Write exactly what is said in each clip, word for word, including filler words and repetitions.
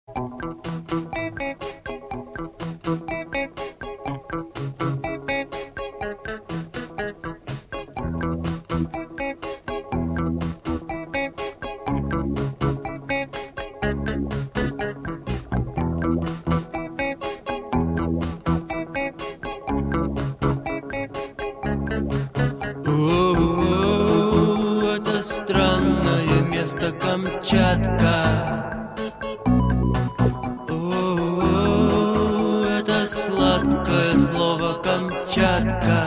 О, это странное место Камчатка. О, это сладкое слово Камчатка.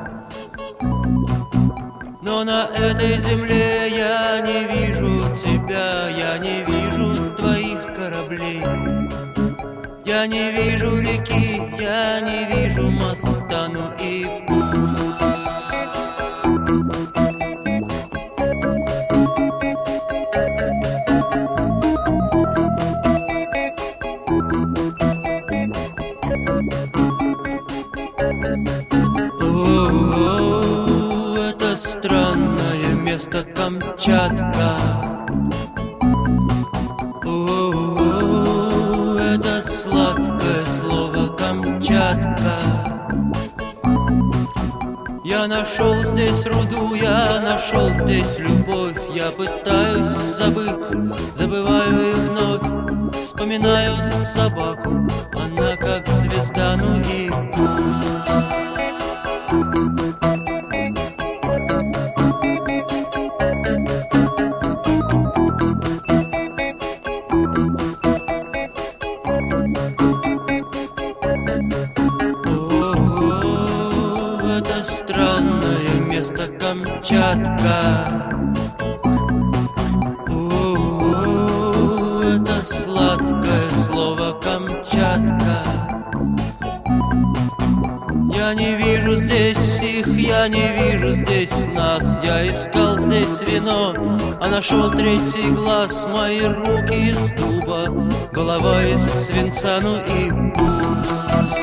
Но на этой земле я не вижу тебя, я не вижу твоих кораблей. Я не вижу реки, я не вижу моста, ну и пусть. О, это странное место Камчатка. О, это сладкое слово Камчатка. Я нашел здесь руду, я нашел здесь любовь. Я пытаюсь забыть, забываю и вновь вспоминаю собаку, она как звезда, ну и пусть. О, это странное место Камчатка. О, это сладкое слово Камчатка. Я не вижу здесь их, я не вижу здесь нас. Я искал здесь вино, а нашел третий глаз. Мои руки из дуба, голова из свинца, ну и пусть.